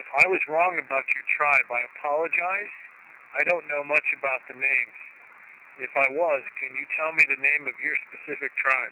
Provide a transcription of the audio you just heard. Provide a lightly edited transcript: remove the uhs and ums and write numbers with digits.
If I was wrong about your tribe, I apologize. I don't know much about the names. If I was, can you tell me the name of your specific tribe?